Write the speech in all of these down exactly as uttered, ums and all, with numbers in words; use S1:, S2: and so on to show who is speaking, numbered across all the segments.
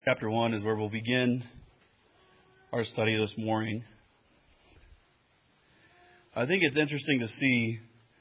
S1: Chapter one is where we'll begin our study this morning. I think it's interesting to see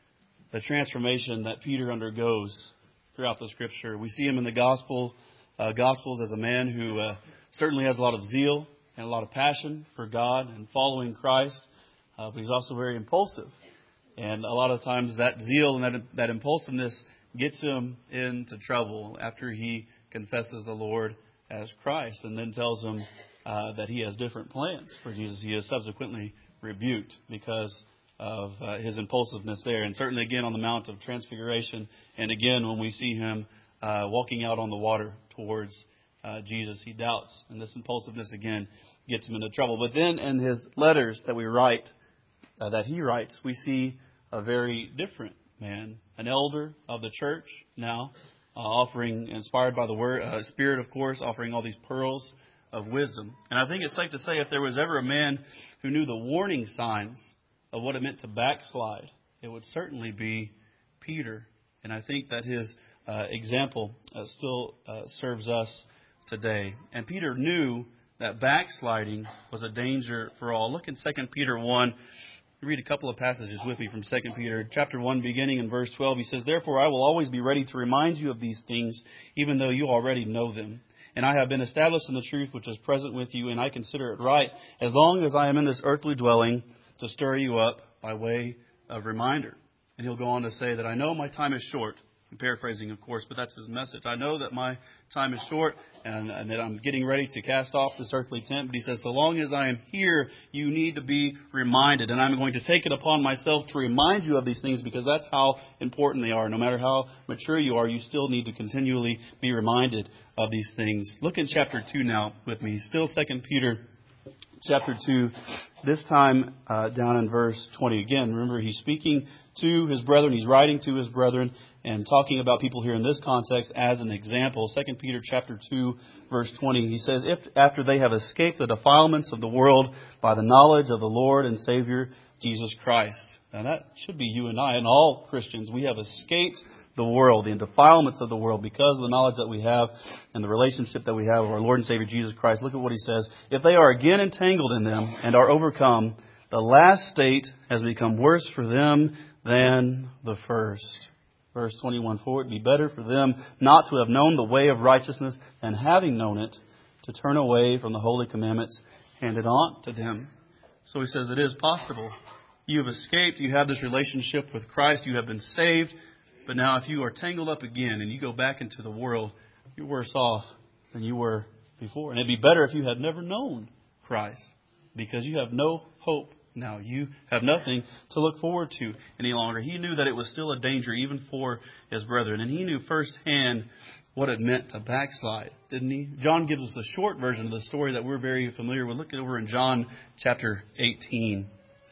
S1: the transformation that Peter undergoes throughout the Scripture. We see him in the Gospel, uh, Gospels as a man who uh, certainly has a lot of zeal and a lot of passion for God and following Christ, uh, but he's also very impulsive. And a lot of times that zeal and that, that impulsiveness gets him into trouble after he confesses the Lord as Christ and then tells him uh, that he has different plans for Jesus. He is subsequently rebuked because of uh, his impulsiveness there. And certainly again on the Mount of Transfiguration, and again when we see him uh, walking out on the water towards uh, Jesus, he doubts. And this impulsiveness again gets him into trouble. But then in his letters that we write, uh, that he writes, we see a very different man, an elder of the church now, uh, offering, inspired by the word, uh, Spirit, of course, offering all these pearls of wisdom. And I think it's safe to say if there was ever a man who knew the warning signs of what it meant to backslide, it would certainly be Peter. And I think that his uh, example uh, still uh, serves us today. And Peter knew that backsliding was a danger for all. Look in Second Peter one. Read a couple of passages with me from Second Peter chapter one, beginning in verse twelve. He says, "Therefore I will always be ready to remind you of these things, even though you already know them. And I have been established in the truth which is present with you, and I consider it right, as long as I am in this earthly dwelling, to stir you up by way of reminder." And he'll go on to say that I know my time is short. I'm paraphrasing, of course, but that's his message. I know that my time is short and, and that I'm getting ready to cast off this earthly tent. But he says, so long as I am here, you need to be reminded. And I'm going to take it upon myself to remind you of these things because that's how important they are. No matter how mature you are, you still need to continually be reminded of these things. Look in chapter two now with me. Still Second Peter chapter two, this time uh, down in verse twenty. Again, remember, he's speaking to his brethren. He's writing to his brethren and talking about people here in this context as an example. Second Peter chapter two, verse twenty. He says, if after they have escaped the defilements of the world by the knowledge of the Lord and Savior Jesus Christ. Now that should be you and I and all Christians. We have escaped the world, the defilements of the world, because of the knowledge that we have and the relationship that we have with our Lord and Savior Jesus Christ. Look at what he says. If they are again entangled in them and are overcome, the last state has become worse for them than the first. Verse twenty-one, for it would be better for them not to have known the way of righteousness than having known it, to turn away from the holy commandments handed on to them. So he says it is possible. You have escaped. You have this relationship with Christ. You have been saved. But now if you are tangled up again and you go back into the world, you're worse off than you were before. And it'd be better if you had never known Christ, because you have no hope now. You have nothing to look forward to any longer. He knew that it was still a danger even for his brethren. And he knew firsthand what it meant to backslide, didn't he? John gives us the short version of the story that we're very familiar with. Look over in John chapter eighteen.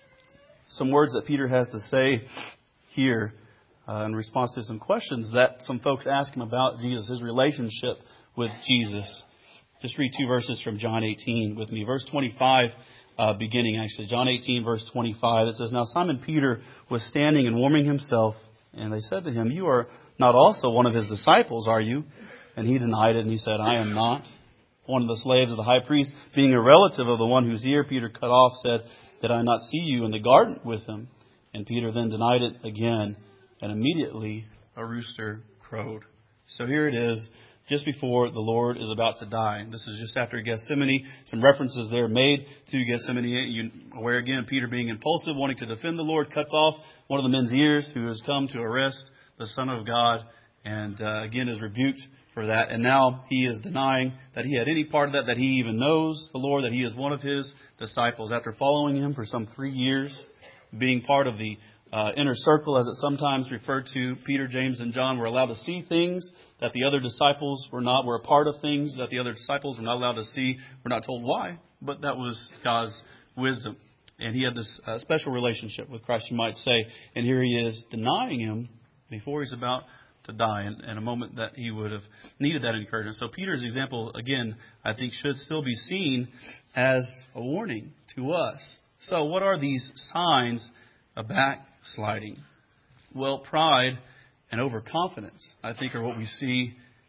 S1: Some words that Peter has to say here uh, in response to some questions that some folks ask him about Jesus, his relationship with Jesus. Just read two verses from John eighteen with me. Verse twenty-five, uh, beginning actually. John eighteen, verse twenty-five. It says, Now Simon Peter was standing and warming himself, and they said to him, You are not also one of his disciples, are you? And he denied it, and he said, I am not. One of the slaves of the high priest, being a relative of the one whose ear Peter cut off, said, Did I not see you in the garden with him? And Peter then denied it again, and immediately a rooster crowed. So here it is, just before the Lord is about to die. This is just after Gethsemane. Some references there made to Gethsemane. You, where again, Peter being impulsive, wanting to defend the Lord, cuts off one of the men's ears who has come to arrest the Son of God, and uh, again is rebuked for that. And now he is denying that he had any part of that, that he even knows the Lord, that he is one of his disciples. After following him for some three years, being part of the Uh, inner circle, as it's sometimes referred to, Peter, James, and John were allowed to see things that the other disciples were not, were a part of things that the other disciples were not allowed to see. We're not told why, but that was God's wisdom. And he had this uh, special relationship with Christ, you might say. And here he is denying him before he's about to die, in, in a moment that he would have needed that encouragement. So Peter's example, again, I think should still be seen as a warning to us. So what are these signs of backsliding? Well, pride and overconfidence, I think, are what we see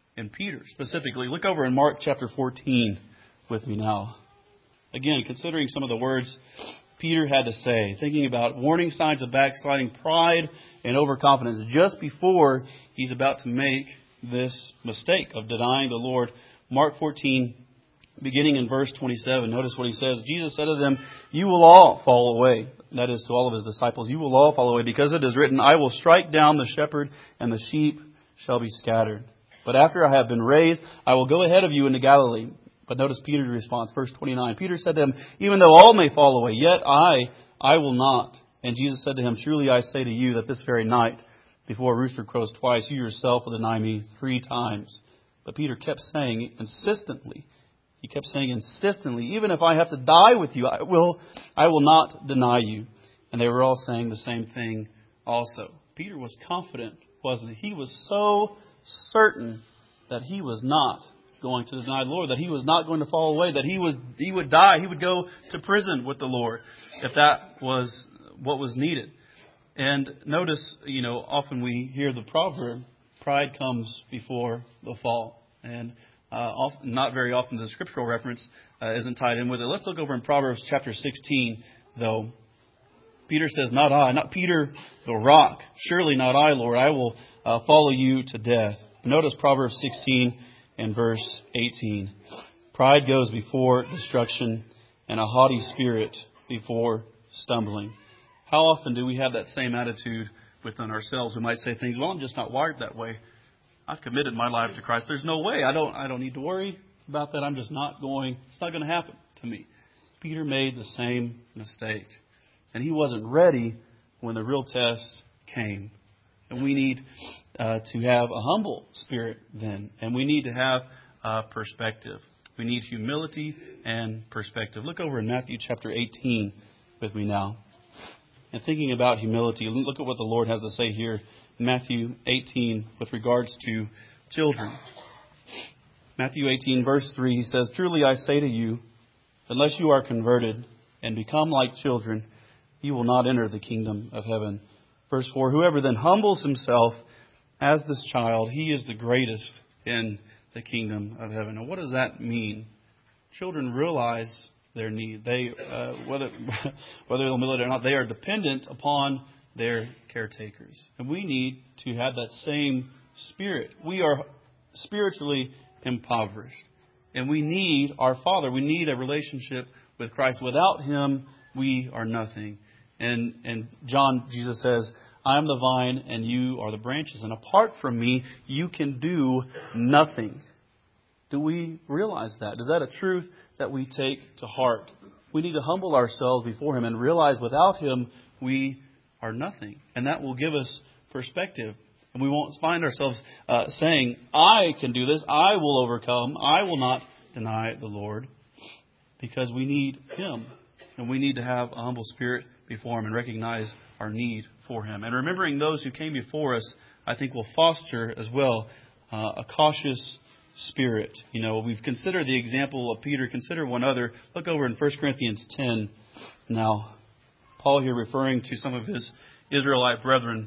S1: in Peter specifically. Look over in Mark chapter fourteen with me now. Again, considering some of the words Peter had to say, thinking about warning signs of backsliding, pride, and overconfidence just before he's about to make this mistake of denying the Lord. Mark fourteen, beginning in verse twenty-seven, notice what he says. Jesus said to them, "You will all fall away." That is, to all of his disciples, "You will all fall away, because it is written, I will strike down the shepherd, and the sheep shall be scattered. But after I have been raised, I will go ahead of you into Galilee." But notice Peter's response, verse twenty-nine. Peter said to him, "Even though all may fall away, yet I, I will not." And Jesus said to him, "Truly I say to you that this very night, before a rooster crows twice, you yourself will deny me three times." But Peter kept saying insistently, he kept saying insistently, "Even if I have to die with you, I will, I will not deny you." And they were all saying the same thing also. Peter was confident, wasn't he? He was so certain that he was not going to deny the Lord, that he was not going to fall away, that he was he would die, he would go to prison with the Lord if that was what was needed. And notice, you know, often we hear the proverb, pride comes before the fall. And uh, often, not very often the scriptural reference uh, isn't tied in with it. Let's look over in Proverbs chapter sixteen, though. Peter says, "Not I, not Peter the rock. Surely not I, Lord. I will uh, follow you to death." Notice Proverbs sixteen and verse eighteen. "Pride goes before destruction, and a haughty spirit before stumbling." How often do we have that same attitude within ourselves? We might say things, "Well, I'm just not wired that way. I've committed my life to Christ. There's no way. I don't I don't need to worry about that. I'm just not going, it's not going to happen to me." Peter made the same mistake. And he wasn't ready when the real test came. And we need uh, to have a humble spirit then. And we need to have uh, perspective. We need humility and perspective. Look over in Matthew chapter eighteen with me now. And thinking about humility, look at what the Lord has to say here in Matthew eighteen with regards to children. Matthew eighteen verse three, he says, "Truly I say to you, unless you are converted and become like children, you will not enter the kingdom of heaven." Verse four, "Whoever then humbles himself as this child, he is the greatest in the kingdom of heaven." Now, what does that mean? Children realize their need. They, uh, whether whether they'll admit it or not, they are dependent upon their caretakers. And we need to have that same spirit. We are spiritually impoverished. And we need our Father. We need a relationship with Christ. Without Him, we are nothing. And and John, Jesus says, "I am the vine and you are the branches. And apart from me, you can do nothing." Do we realize that? Is that a truth that we take to heart? We need to humble ourselves before Him and realize without Him, we are nothing. And that will give us perspective. And we won't find ourselves uh, saying, "I can do this. I will overcome. I will not deny the Lord." Because we need Him. And we need to have a humble spirit before Him and recognize our need for Him. And remembering those who came before us, I think, will foster as well uh, a cautious spirit. You know, we've considered the example of Peter. Consider one other. Look over in First Corinthians ten. Now, Paul here referring to some of his Israelite brethren.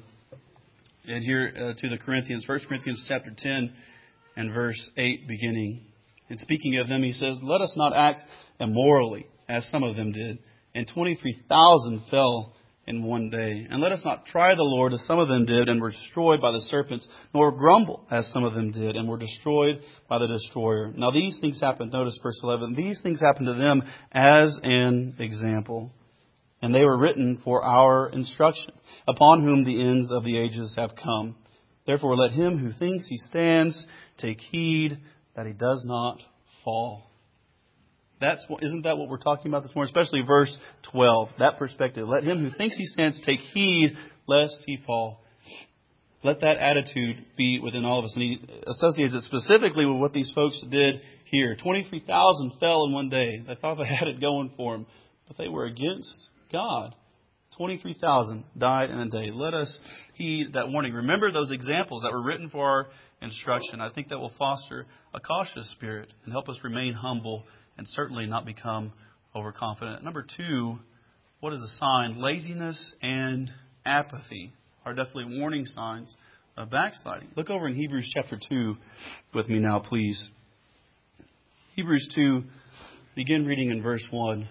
S1: And here uh, to the Corinthians, First Corinthians chapter ten and verse eight beginning. And speaking of them, he says, "Let us not act immorally, as some of them did. And twenty-three thousand fell in one day. And let us not try the Lord, as some of them did, and were destroyed by the serpents, nor grumble, as some of them did, and were destroyed by the destroyer. Now these things happened," notice verse eleven, "these things happened to them as an example. And they were written for our instruction, upon whom the ends of the ages have come. Therefore let him who thinks he stands take heed that he does not fall." That's isn't that what we're talking about this morning? Especially verse twelve, that perspective. Let him who thinks he stands take heed lest he fall. Let that attitude be within all of us. And he associates it specifically with what these folks did here. twenty-three thousand fell in one day. They thought they had it going for them, but they were against God. twenty-three thousand died in a day. Let us heed that warning. Remember those examples that were written for our instruction. I think that will foster a cautious spirit and help us remain humble and certainly not become overconfident. Number two, what is a sign? Laziness and apathy are definitely warning signs of backsliding. Look over in Hebrews chapter two with me now, please. Hebrews two, begin reading in verse one.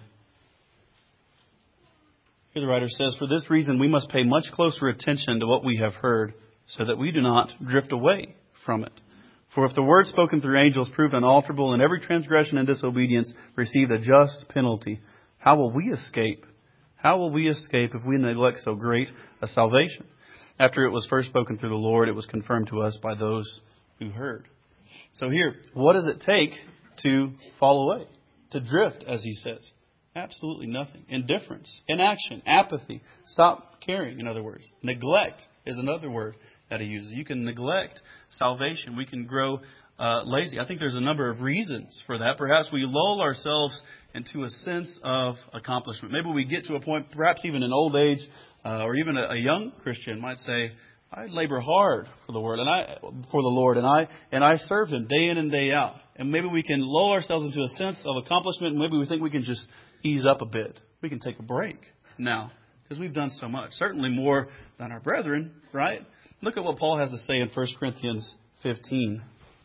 S1: Here the writer says, "For this reason we must pay much closer attention to what we have heard, so that we do not drift away from it. For if the word spoken through angels proved unalterable, and every transgression and disobedience received a just penalty, how will we escape? How will we escape if we neglect so great a salvation? After it was first spoken through the Lord, it was confirmed to us by those who heard." So here, what does it take to fall away? To drift, as he says. Absolutely nothing. Indifference, inaction, apathy. Stop caring, in other words. Neglect is another word that he uses. You can neglect salvation. We can grow uh, lazy. I think there's a number of reasons for that. Perhaps we lull ourselves into a sense of accomplishment. Maybe we get to a point, perhaps even in old age, uh, or even a, a young Christian might say, I labor hard for the word and I for the Lord, and I and I serve Him day in and day out. And maybe we can lull ourselves into a sense of accomplishment. And maybe we think we can just ease up a bit. We can take a break now because we've done so much. Certainly more than our brethren, right? Look at what Paul has to say in First Corinthians fifteen.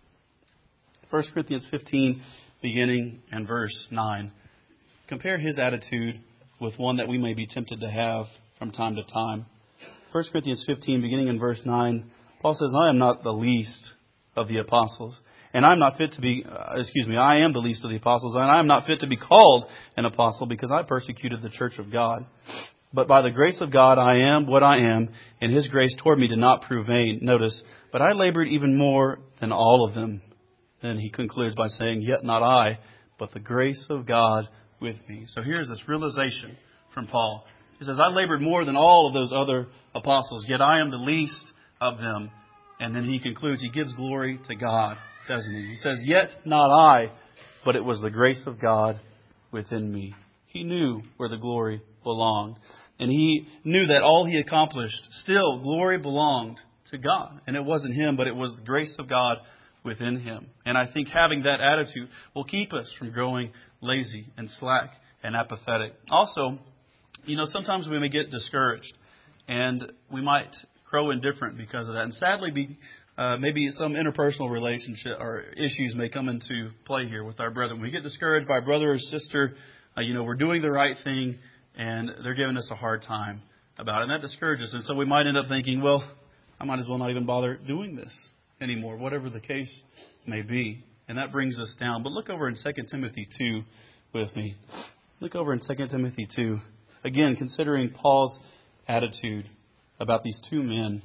S1: First Corinthians fifteen, beginning in verse nine. Compare his attitude with one that we may be tempted to have from time to time. First Corinthians fifteen, beginning in verse nine, Paul says, "I am not the least of the apostles, and I am not fit to be, uh, excuse me, I am the least of the apostles, and I am not fit to be called an apostle because I persecuted the church of God. But by the grace of God I am what I am, and His grace toward me did not prove vain." Notice, "But I labored even more than all of them." Then he concludes by saying, "Yet not I, but the grace of God with me." So here's this realization from Paul. He says, I labored more than all of those other apostles, yet I am the least of them. And then he concludes, he gives glory to God, doesn't he? He says, "Yet not I, but it was the grace of God within me." He knew where the glory belonged. And he knew that all he accomplished, still glory belonged to God. And it wasn't him, but it was the grace of God within him. And I think having that attitude will keep us from growing lazy and slack and apathetic. Also, you know, sometimes we may get discouraged and we might grow indifferent because of that. And sadly, be, uh, maybe some interpersonal relationship or issues may come into play here with our brethren. We get discouraged by a brother or sister. Uh, you know, we're doing the right thing and they're giving us a hard time about it. And that discourages us. And so we might end up thinking, well, I might as well not even bother doing this anymore, whatever the case may be. And that brings us down. But look over in Second Timothy two with me. Look over in Second Timothy two. Again, considering Paul's attitude about these two men.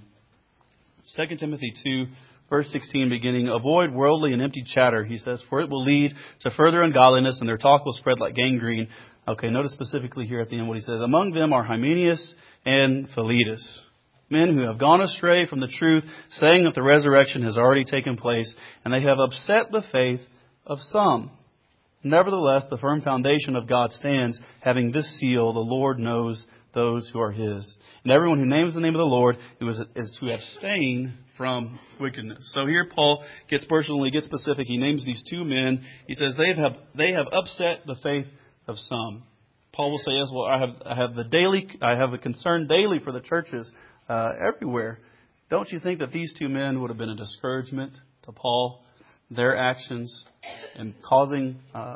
S1: Second Timothy two, verse sixteen, beginning, "Avoid worldly and empty chatter," he says, "for it will lead to further ungodliness, and their talk will spread like gangrene." Okay, notice specifically here at the end what he says. "Among them are Hymenaeus and Philetus, men who have gone astray from the truth, saying that the resurrection has already taken place, and they have upset the faith of some. Nevertheless, the firm foundation of God stands, having this seal, the Lord knows those who are His. And everyone who names the name of the Lord is, is to abstain from wickedness." So here Paul gets personally, gets specific. He names these two men. He says they have they have upset the faith of some. Paul will say, "Yes, well, I have I have the daily I have a concern daily for the churches uh, everywhere." Don't you think that these two men would have been a discouragement to Paul? Their actions and causing uh,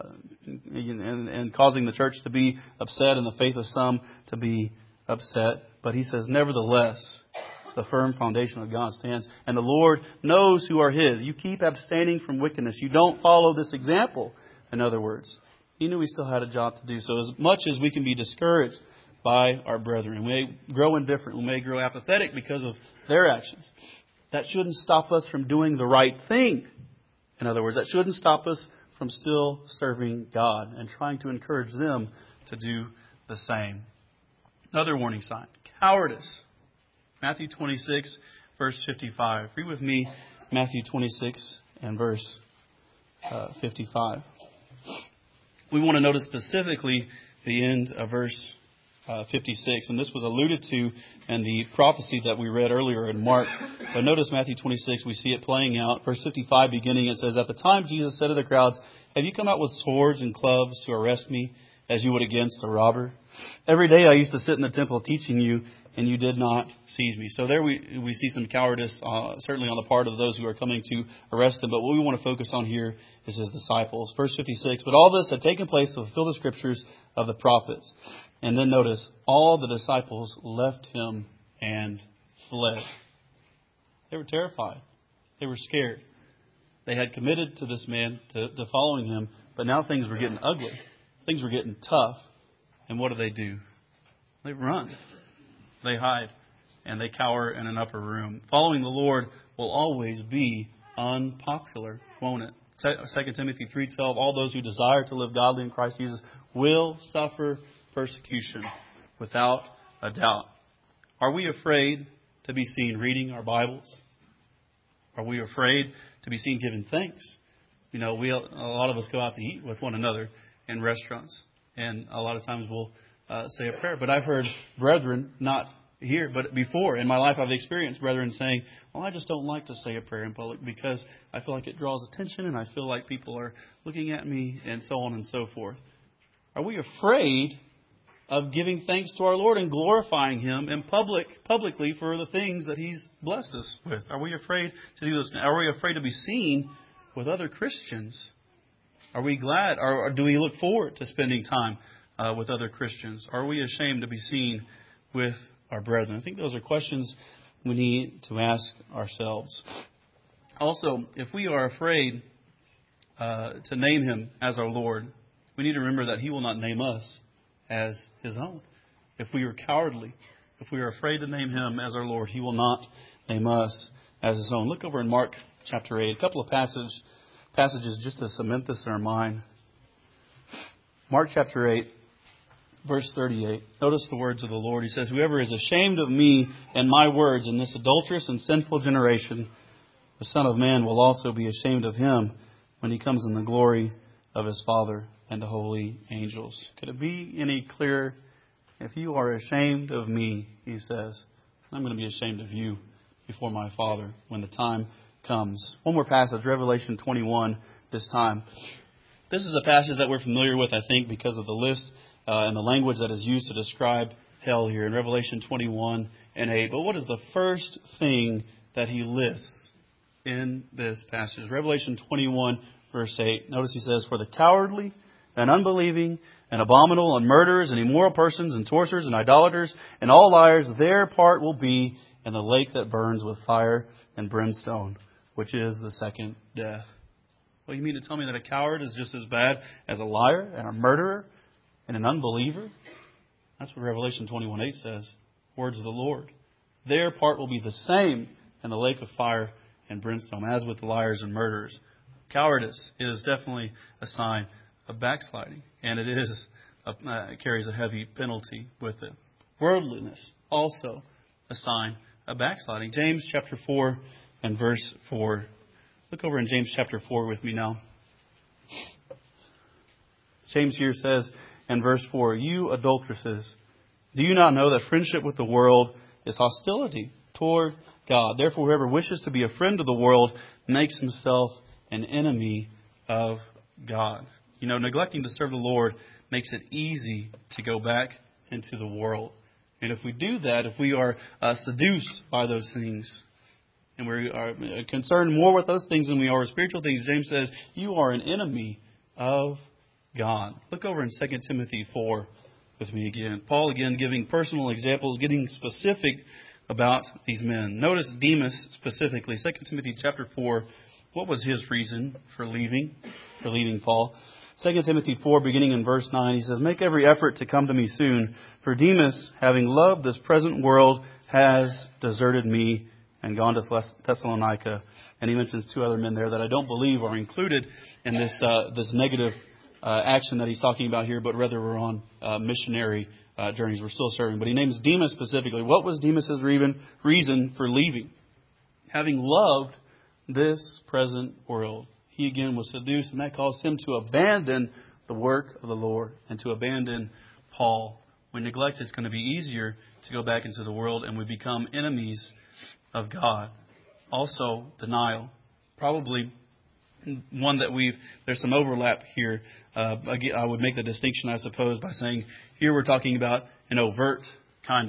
S1: and, and causing the church to be upset and the faith of some to be upset. But he says, nevertheless, the firm foundation of God stands, and the Lord knows who are His. You keep abstaining from wickedness. You don't follow this example. In other words, he knew he still had a job to do. So as much as we can be discouraged by our brethren, we may grow indifferent, we may grow apathetic because of their actions, that shouldn't stop us from doing the right thing. In other words, that shouldn't stop us from still serving God and trying to encourage them to do the same. Another warning sign, cowardice. Matthew twenty-six, verse fifty-five. Read with me Matthew twenty-six and verse uh, fifty-five. We want to notice specifically the end of verse Uh, fifty-six, and this was alluded to in the prophecy that we read earlier in Mark. But notice Matthew twenty-six, we see it playing out. Verse fifty-five beginning, it says, "At the time Jesus said to the crowds, 'Have you come out with swords and clubs to arrest me, as you would against a robber? Every day I used to sit in the temple teaching you, and you did not seize me. So there we we see some cowardice, uh, certainly on the part of those who are coming to arrest him. But what we want to focus on here is his disciples. Verse fifty-six, but all this had taken place to fulfill the scriptures of the prophets. And then notice, all the disciples left him and fled. They were terrified. They were scared. They had committed to this man, to, to following him, but now things were getting ugly. Things were getting tough. And what do they do? They run. They hide. And they cower in an upper room. Following the Lord will always be unpopular, won't it? Second Timothy three twelve, all those who desire to live godly in Christ Jesus will suffer persecution without a doubt. Are we afraid to be seen reading our Bibles? Are we afraid to be seen giving thanks? You know, we a lot of us go out to eat with one another in restaurants, and a lot of times we'll uh, say a prayer. But I've heard brethren, not here, but before in my life, I've experienced brethren saying, "Well, I just don't like to say a prayer in public because I feel like it draws attention, and I feel like people are looking at me, and so on and so forth." Are we afraid of giving thanks to our Lord and glorifying Him in public, publicly for the things that He's blessed us with? Are we afraid to do this? Are we afraid to be seen with other Christians? Are we glad, or do we look forward to spending time uh, with other Christians? Are we ashamed to be seen with our brethren? I think those are questions we need to ask ourselves. Also, if we are afraid uh, to name Him as our Lord, we need to remember that He will not name us as His own. If we are cowardly, if we are afraid to name Him as our Lord, He will not name us as His own. Look over in Mark chapter eight, a couple of passage, passages just to cement this in our mind. Mark chapter eight, verse thirty-eight. Notice the words of the Lord. He says, "Whoever is ashamed of me and my words in this adulterous and sinful generation, the Son of Man will also be ashamed of him when He comes in the glory of His Father and the holy angels." Could it be any clearer? If you are ashamed of me, He says, I'm going to be ashamed of you before my Father when the time comes. One more passage, Revelation twenty-one, this time. This is a passage that we're familiar with, I think, because of the list uh, and the language that is used to describe hell here in Revelation twenty-one and eight. But what is the first thing that He lists in this passage? Revelation twenty-one, verse eight. Notice He says, "For the cowardly and unbelieving and abominable and murderers and immoral persons and sorcerers and idolaters and all liars, their part will be in the lake that burns with fire and brimstone, which is the second death." Well, you mean to tell me that a coward is just as bad as a liar and a murderer and an unbeliever? That's what Revelation twenty-one eight says. Words of the Lord. Their part will be the same in the lake of fire and brimstone, as with the liars and murderers. Cowardice is definitely a sign of backsliding, and it is a, uh, it carries a heavy penalty with it. Worldliness, also a sign of backsliding. James chapter four and verse four. Look over in James chapter four with me now. James here says in verse four, "You adulteresses, do you not know that friendship with the world is hostility toward God? Therefore, whoever wishes to be a friend of the world makes himself an enemy of God." You know, neglecting to serve the Lord makes it easy to go back into the world. And if we do that, if we are uh, seduced by those things, and we are concerned more with those things than we are with spiritual things, James says, you are an enemy of God. Look over in Second Timothy four with me again. Paul again giving personal examples, getting specific about these men. Notice Demas specifically. Second Timothy chapter four. What was his reason for leaving, for leaving Paul? Second Timothy four, beginning in verse nine, he says, "Make every effort to come to me soon, for Demas, having loved this present world, has deserted me and gone to Thessalonica." And he mentions two other men there that I don't believe are included in this uh, this negative uh, action that he's talking about here, but rather we're on uh, missionary uh, journeys. We're still serving. But he names Demas specifically. What was Demas' reason for leaving? Having loved this present world. He again was seduced, and that caused him to abandon the work of the Lord and to abandon Paul. When neglect, it's going to be easier to go back into the world, and we become enemies of God. Also, denial. Probably one that we've, there's some overlap here. Uh, I would make the distinction, I suppose, by saying here we're talking about an overt kind of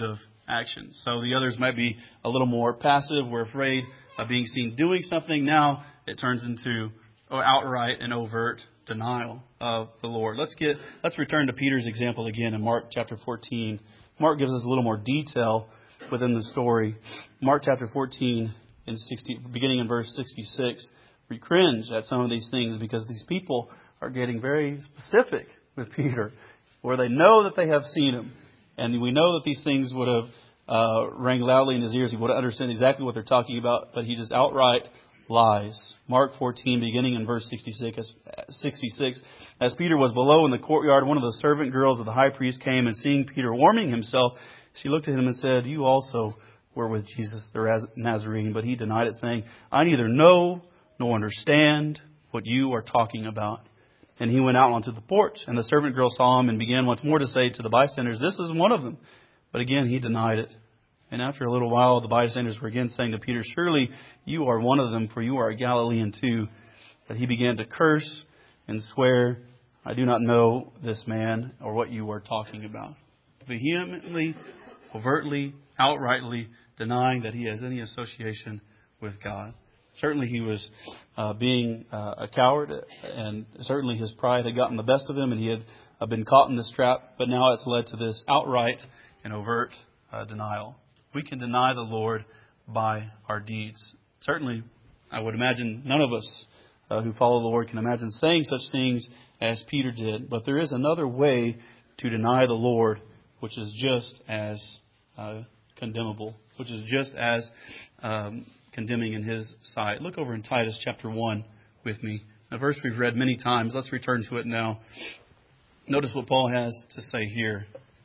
S1: actions. So the others might be a little more passive. We're afraid of being seen doing something. Now it turns into outright and overt denial of the Lord. Let's get let's return to Peter's example again in Mark chapter fourteen. Mark gives us a little more detail within the story. Mark chapter fourteen, in sixty, beginning in verse sixty-six, we cringe at some of these things because these people are getting very specific with Peter, where they know that they have seen him, and we know that these things would have uh, rang loudly in his ears. He would have understood exactly what they're talking about, but he just outright lies. Mark fourteen, beginning in verse sixty-six, sixty-six, as Peter was below in the courtyard, one of the servant girls of the high priest came, and seeing Peter warming himself, she looked at him and said, "You also were with Jesus the Nazarene." But he denied it, saying, "I neither know nor understand what you are talking about." And he went out onto the porch, and the servant girl saw him and began once more to say to the bystanders, "This is one of them." But again he denied it. And after a little while, the bystanders were again saying to Peter, "Surely you are one of them, for you are a Galilean too." But he began to curse and swear, "I do not know this man or what you are talking about." Vehemently, overtly, outrightly denying that he has any association with God. Certainly he was uh, being uh, a coward, and certainly his pride had gotten the best of him, and he had uh, been caught in this trap. But now it's led to this outright and overt uh, denial. We can deny the Lord by our deeds. Certainly, I would imagine none of us uh, who follow the Lord can imagine saying such things as Peter did. But there is another way to deny the Lord, which is just as uh, condemnable, which is just as um, condemning in His sight. Look over in Titus chapter one with me. A verse we've read many times. Let's return to it now. Notice what Paul has to say here,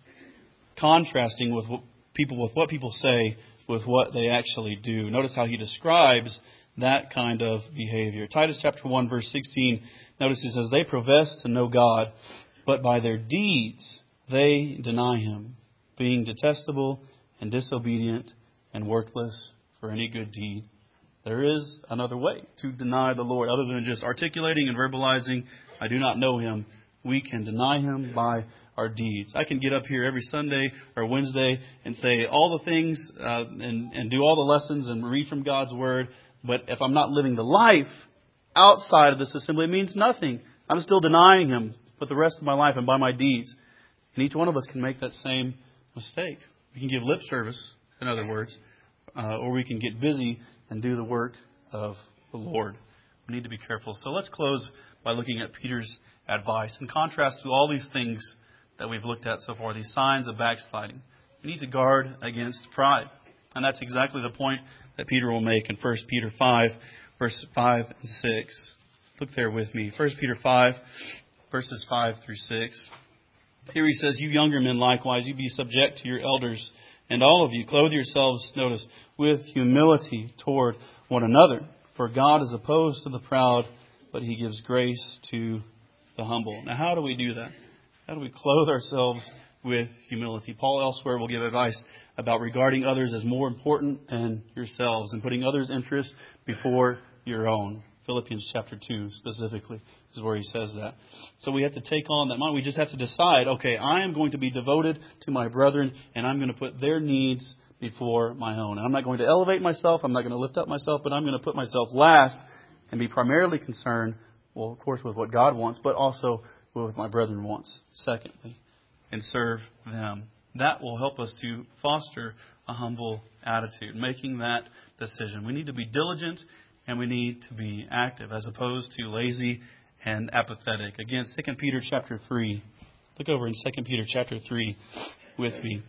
S1: contrasting with what people with what people say with what they actually do. Notice how he describes that kind of behavior. Titus chapter one, verse sixteen. Notice he says, "They profess to know God, but by their deeds they deny Him, being detestable and disobedient and worthless for any good deed." There is another way to deny the Lord, other than just articulating and verbalizing, "I do not know Him." We can deny Him by our deeds. I can get up here every Sunday or Wednesday and say all the things uh, and, and do all the lessons and read from God's Word, but if I'm not living the life outside of this assembly, it means nothing. I'm still denying Him for the rest of my life and by my deeds. And each one of us can make that same mistake. We can give lip service, in other words, uh, or we can get busy and do the work of the Lord. We need to be careful. So let's close by looking at Peter's advice. In contrast to all these things that we've looked at so far, these signs of backsliding, we need to guard against pride. And that's exactly the point that Peter will make in First Peter five, verses five and six. Look there with me. First Peter five, verses five through six. Here he says, "You younger men likewise, you be subject to your elders, and all of you clothe yourselves," notice, "with humility toward one another. For God is opposed to the proud, but He gives grace to the humble." Now, how do we do that? How do we clothe ourselves with humility? Paul elsewhere will give advice about regarding others as more important than yourselves and putting others' interests before your own. Philippians chapter two specifically is where he says that. So we have to take on that mind. We just have to decide, okay, I am going to be devoted to my brethren, and I'm going to put their needs before my own. And I'm not going to elevate myself. I'm not going to lift up myself, but I'm going to put myself last and be primarily concerned, well, of course, with what God wants, but also with what my brethren wants, secondly, and serve them. That will help us to foster a humble attitude, making that decision. We need to be diligent and we need to be active as opposed to lazy and apathetic. Again, Second Peter chapter three. Look over in Second Peter chapter three with me.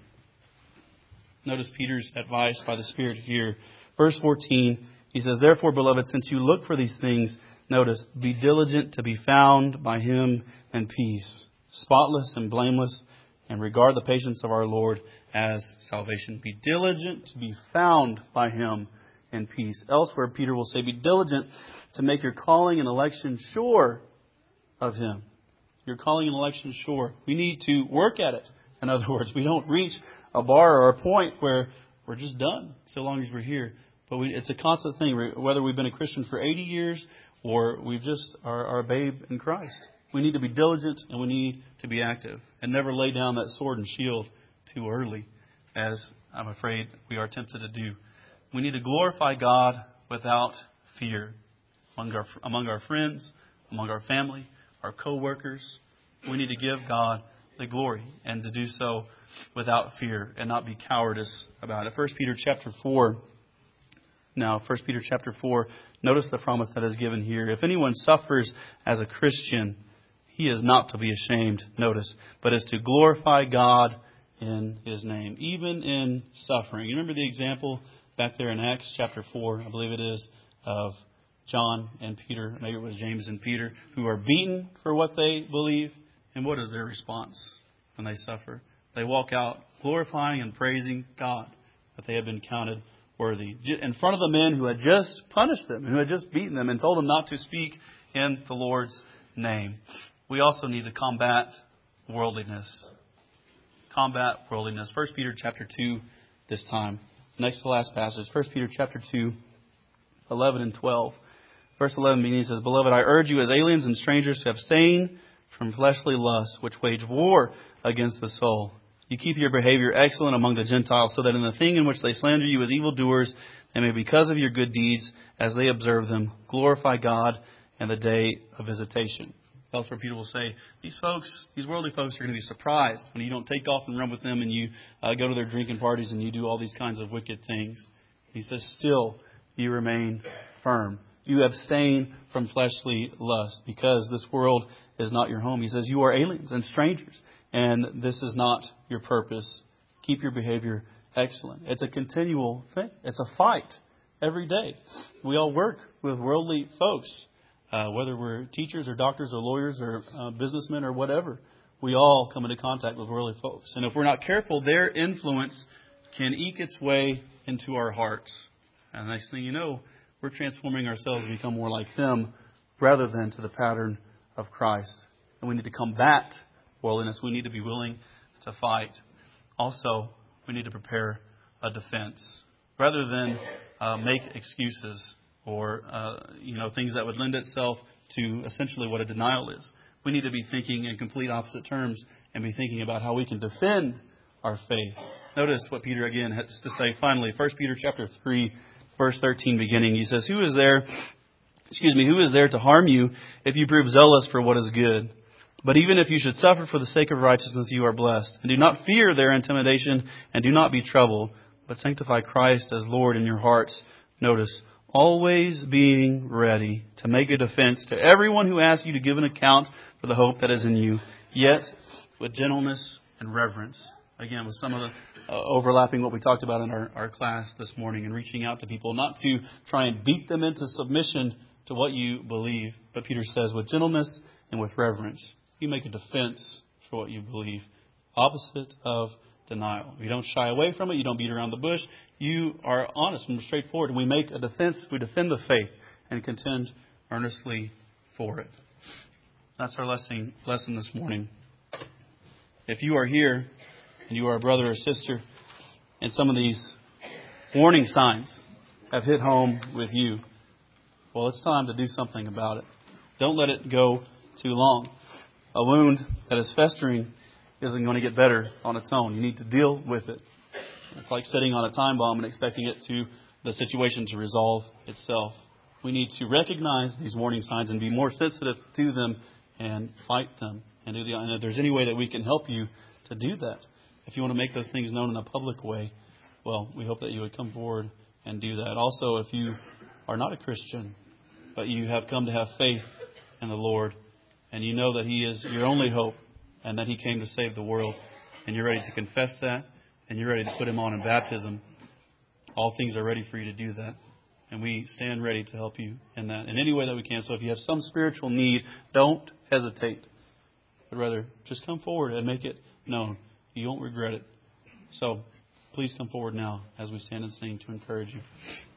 S1: Notice Peter's advice by the Spirit here. Verse fourteen, he says, "Therefore, beloved, since you look for these things," notice, "be diligent to be found by Him in peace, spotless and blameless, and regard the patience of our Lord as salvation." Be diligent to be found by Him in peace. Elsewhere, Peter will say, be diligent to make your calling and election sure of Him. Your calling and election sure. We need to work at it. In other words, we don't reach a bar or a point where we're just done so long as we're here. But we, it's a constant thing, whether we've been a Christian for eighty years or we've just are, are a babe in Christ. We need to be diligent and we need to be active and never lay down that sword and shield too early, as I'm afraid we are tempted to do. We need to glorify God without fear among our, among our friends, among our family, our co-workers. We need to give God the glory and to do so without fear and not be cowardice about it. First Peter chapter four. Now, First Peter chapter four, notice the promise that is given here. If anyone suffers as a Christian, he is not to be ashamed, notice, but is to glorify God in His name, even in suffering. You remember the example back there in Acts chapter four, I believe it is, of John and Peter, maybe it was James and Peter, who are beaten for what they believe. And what is their response when they suffer? They walk out glorifying and praising God that they have been counted worthy in front of the men who had just punished them, who had just beaten them and told them not to speak in the Lord's name. We also need to combat worldliness. Combat worldliness. First Peter chapter two this time. Next to last passage. First Peter chapter two, eleven and twelve. Verse eleven beginning says, Beloved, I urge you as aliens and strangers to abstain from fleshly lusts, which wage war against the soul. You keep your behavior excellent among the Gentiles, so that in the thing in which they slander you as evildoers, they may, because of your good deeds, as they observe them, glorify God in the day of visitation. Elsewhere, Peter will say, these folks, these worldly folks are going to be surprised when you don't take off and run with them and you uh, go to their drinking parties and you do all these kinds of wicked things. He says, still, you remain firm. You abstain from fleshly lust because this world is not your home. He says you are aliens and strangers, and this is not your purpose. Keep your behavior excellent. It's a continual thing. It's a fight every day. We all work with worldly folks, uh, whether we're teachers or doctors or lawyers or uh, businessmen or whatever. We all come into contact with worldly folks. And if we're not careful, their influence can eke its way into our hearts. And the next thing you know, we're transforming ourselves to become more like them rather than to the pattern of Christ. And we need to combat worldliness. We need to be willing to fight. Also, we need to prepare a defense rather than uh, make excuses or uh, you know things that would lend itself to essentially what a denial is. We need to be thinking in complete opposite terms and be thinking about how we can defend our faith. Notice what Peter again has to say finally. First Peter chapter three. Verse thirteen beginning, he says, Who is there, excuse me, who is there to harm you if you prove zealous for what is good? But even if you should suffer for the sake of righteousness, you are blessed. And do not fear their intimidation, and do not be troubled, but sanctify Christ as Lord in your hearts. Notice, always being ready to make a defense to everyone who asks you to give an account for the hope that is in you, yet with gentleness and reverence. Again, with some of the uh, overlapping what we talked about in our, our class this morning and reaching out to people, not to try and beat them into submission to what you believe. But Peter says, with gentleness and with reverence, you make a defense for what you believe. Opposite of denial. You don't shy away from it. You don't beat around the bush. You are honest and straightforward. And we make a defense. We defend the faith and contend earnestly for it. That's our lesson, lesson this morning. If you are here and you are a brother or sister, and some of these warning signs have hit home with you, well, it's time to do something about it. Don't let it go too long. A wound that is festering isn't going to get better on its own. You need to deal with it. It's like sitting on a time bomb and expecting it to the situation to resolve itself. We need to recognize these warning signs and be more sensitive to them and fight them. And, do the, and if there's any way that we can help you to do that, if you want to make those things known in a public way, well, we hope that you would come forward and do that. Also, if you are not a Christian, but you have come to have faith in the Lord, and you know that He is your only hope, and that He came to save the world, and you're ready to confess that, and you're ready to put Him on in baptism, all things are ready for you to do that. And we stand ready to help you in that, in any way that we can. So if you have some spiritual need, don't hesitate, but rather just come forward and make it known. You won't regret it. So please come forward now as we stand and sing to encourage you.